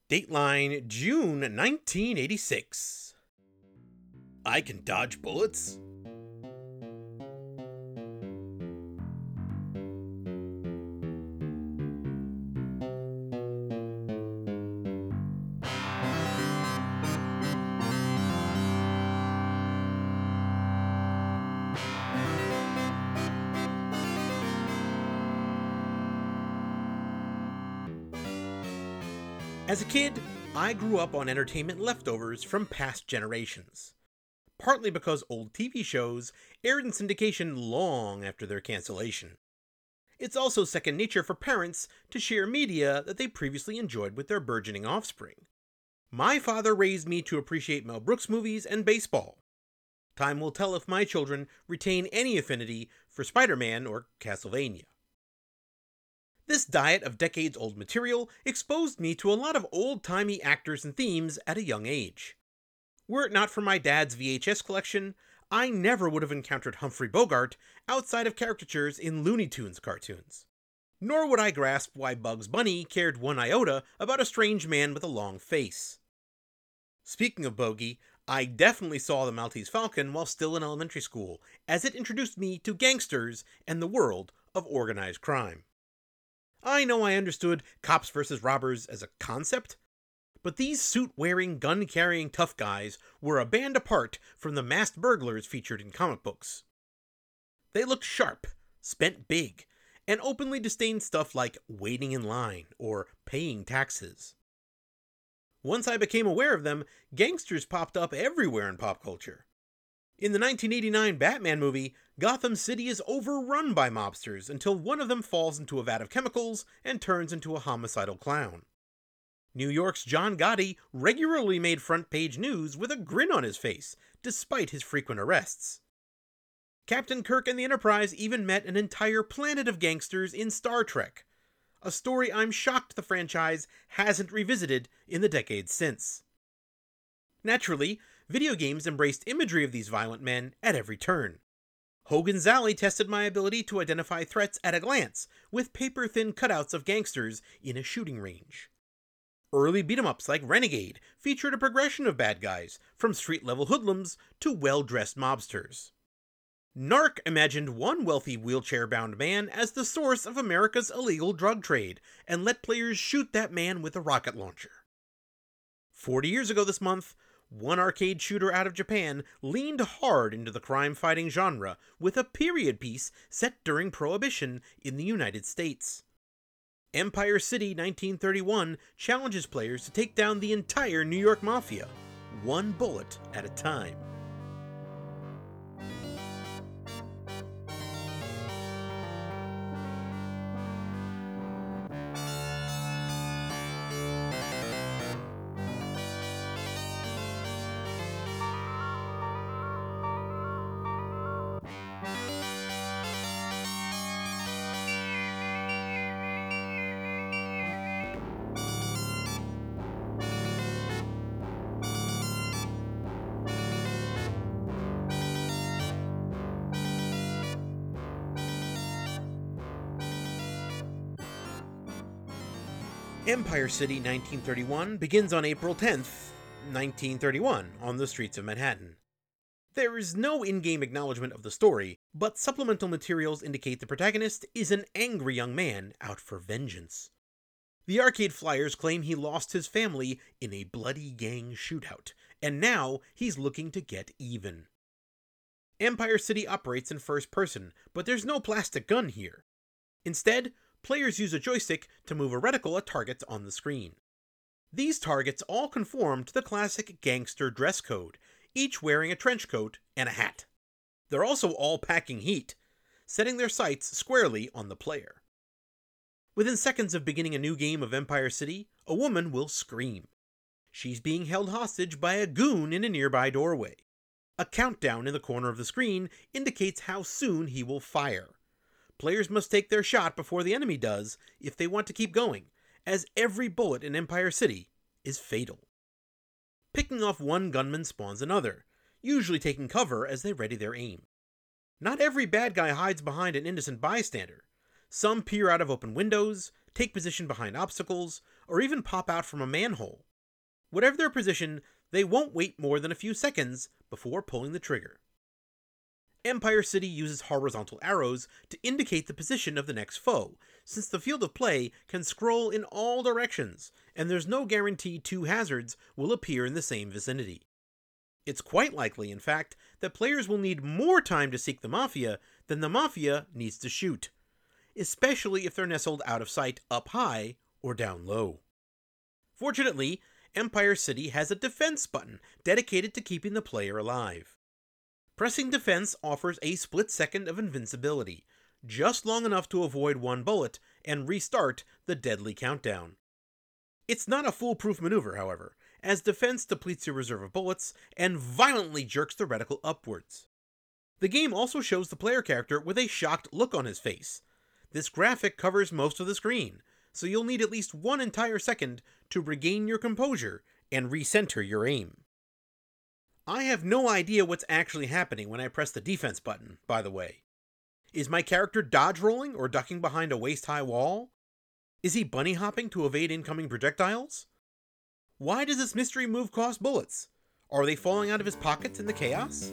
Dateline June 1986. I can dodge bullets? As a kid, I grew up on entertainment leftovers from past generations. Partly because old TV shows aired in syndication long after their cancellation. It's also second nature for parents to share media that they previously enjoyed with their burgeoning offspring. My father raised me to appreciate Mel Brooks movies and baseball. Time will tell if my children retain any affinity for Spider-Man or Castlevania. This diet of decades-old material exposed me to a lot of old-timey actors and themes at a young age. Were it not for my dad's VHS collection, I never would have encountered Humphrey Bogart outside of caricatures in Looney Tunes cartoons. Nor would I grasp why Bugs Bunny cared one iota about a strange man with a long face. Speaking of bogey, I definitely saw the Maltese Falcon while still in elementary school, as it introduced me to gangsters and the world of organized crime. I know I understood cops versus robbers as a concept, but these suit-wearing, gun-carrying tough guys were a band apart from the masked burglars featured in comic books. They looked sharp, spent big, and openly disdained stuff like waiting in line or paying taxes. Once I became aware of them, gangsters popped up everywhere in pop culture. In the 1989 Batman movie, Gotham City is overrun by mobsters until one of them falls into a vat of chemicals and turns into a homicidal clown. New York's John Gotti regularly made front-page news with a grin on his face, despite his frequent arrests. Captain Kirk and the Enterprise even met an entire planet of gangsters in Star Trek, a story I'm shocked the franchise hasn't revisited in the decades since. Naturally, video games embraced imagery of these violent men at every turn. Hogan's Alley tested my ability to identify threats at a glance, with paper-thin cutouts of gangsters in a shooting range. Early beat-em-ups like Renegade featured a progression of bad guys, from street-level hoodlums to well-dressed mobsters. Narc imagined one wealthy wheelchair-bound man as the source of America's illegal drug trade, and let players shoot that man with a rocket launcher. 40 years ago this month, one arcade shooter out of Japan leaned hard into the crime-fighting genre with a period piece set during Prohibition in the United States. Empire City 1931 challenges players to take down the entire New York Mafia, one bullet at a time. Empire City 1931 begins on April 10th, 1931, on the streets of Manhattan. There is no in-game acknowledgement of the story, but supplemental materials indicate the protagonist is an angry young man out for vengeance. The arcade flyers claim he lost his family in a bloody gang shootout, and now he's looking to get even. Empire City operates in first person, but there's no plastic gun here. Instead, players use a joystick to move a reticle at targets on the screen. These targets all conform to the classic gangster dress code, each wearing a trench coat and a hat. They're also all packing heat, setting their sights squarely on the player. Within seconds of beginning a new game of Empire City, a woman will scream. She's being held hostage by a goon in a nearby doorway. A countdown in the corner of the screen indicates how soon he will fire. Players must take their shot before the enemy does if they want to keep going, as every bullet in Empire City is fatal. Picking off one gunman spawns another, usually taking cover as they ready their aim. Not every bad guy hides behind an innocent bystander. Some peer out of open windows, take position behind obstacles, or even pop out from a manhole. Whatever their position, they won't wait more than a few seconds before pulling the trigger. Empire City uses horizontal arrows to indicate the position of the next foe, since the field of play can scroll in all directions, and there's no guarantee two hazards will appear in the same vicinity. It's quite likely, in fact, that players will need more time to seek the Mafia than the Mafia needs to shoot, especially if they're nestled out of sight up high or down low. Fortunately, Empire City has a defense button dedicated to keeping the player alive. Pressing defense offers a split second of invincibility, just long enough to avoid one bullet and restart the deadly countdown. It's not a foolproof maneuver, however, as defense depletes your reserve of bullets and violently jerks the reticle upwards. The game also shows the player character with a shocked look on his face. This graphic covers most of the screen, so you'll need at least one entire second to regain your composure and recenter your aim. I have no idea what's actually happening when I press the defense button, by the way. Is my character dodge rolling or ducking behind a waist-high wall? Is he bunny hopping to evade incoming projectiles? Why does this mystery move cost bullets? Are they falling out of his pockets in the chaos?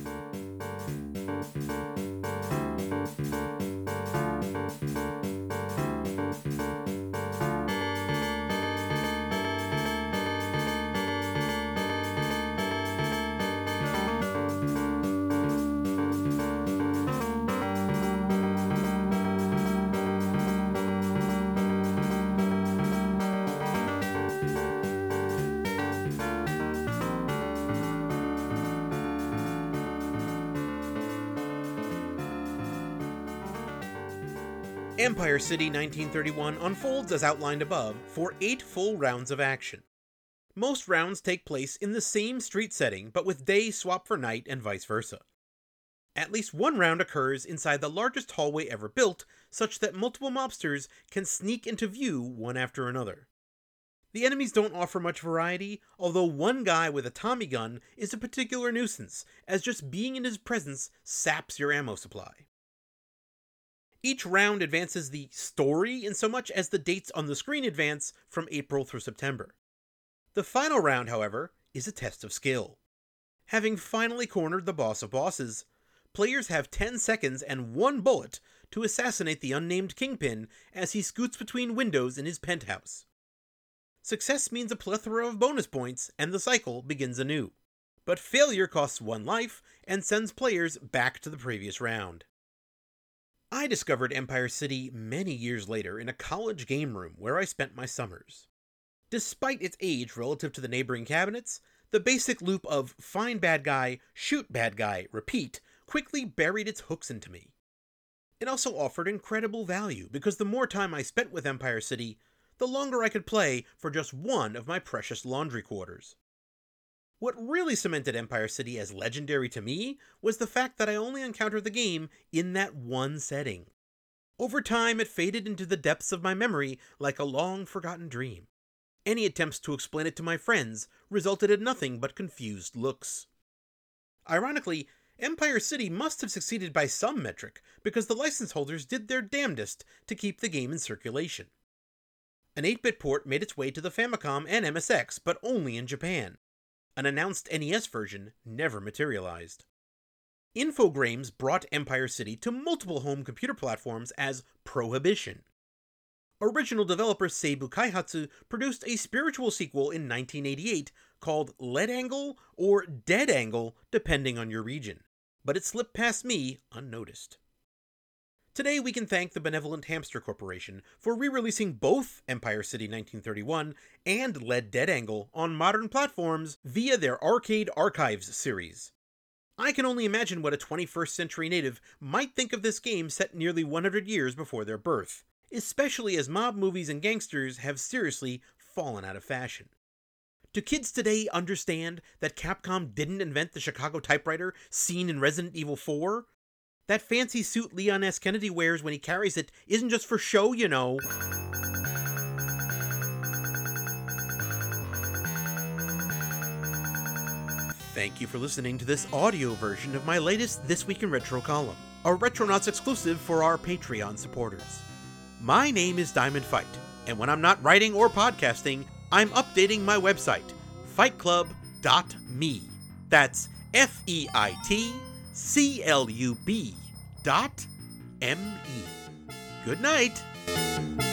Empire City 1931 unfolds as outlined above for 8 full rounds of action. Most rounds take place in the same street setting, but with day swap for night and vice versa. At least one round occurs inside the largest hallway ever built, such that multiple mobsters can sneak into view one after another. The enemies don't offer much variety, although one guy with a Tommy gun is a particular nuisance, as just being in his presence saps your ammo supply. Each round advances the story in so much as the dates on the screen advance from April through September. The final round, however, is a test of skill. Having finally cornered the boss of bosses, players have 10 seconds and 1 bullet to assassinate the unnamed Kingpin as he scoots between windows in his penthouse. Success means a plethora of bonus points, and the cycle begins anew. But failure costs 1 life and sends players back to the previous round. I discovered Empire City many years later in a college game room where I spent my summers. Despite its age relative to the neighboring cabinets, the basic loop of find bad guy, shoot bad guy, repeat quickly buried its hooks into me. It also offered incredible value because the more time I spent with Empire City, the longer I could play for just one of my precious laundry quarters. What really cemented Empire City as legendary to me was the fact that I only encountered the game in that one setting. Over time, it faded into the depths of my memory like a long-forgotten dream. Any attempts to explain it to my friends resulted in nothing but confused looks. Ironically, Empire City must have succeeded by some metric because the license holders did their damnedest to keep the game in circulation. An 8-bit port made its way to the Famicom and MSX, but only in Japan. An announced NES version never materialized. Infogrames brought Empire City to multiple home computer platforms as Prohibition. Original developer Seibu Kaihatsu produced a spiritual sequel in 1988 called Lead Angle or Dead Angle, depending on your region, but it slipped past me unnoticed. Today we can thank the Benevolent Hamster Corporation for re-releasing both Empire City 1931 and Lead Dead Angle on modern platforms via their Arcade Archives series. I can only imagine what a 21st century native might think of this game set nearly 100 years before their birth, especially as mob movies and gangsters have seriously fallen out of fashion. Do kids today understand that Capcom didn't invent the Chicago typewriter seen in Resident Evil 4? That fancy suit Leon S. Kennedy wears when he carries it isn't just for show, you know. Thank you for listening to this audio version of my latest This Week in Retro column, a Retronauts exclusive for our Patreon supporters. My name is Diamond Fight, And when I'm not writing or podcasting, I'm updating my website, fightclub.me. That's FEITCLUB.me. Good night.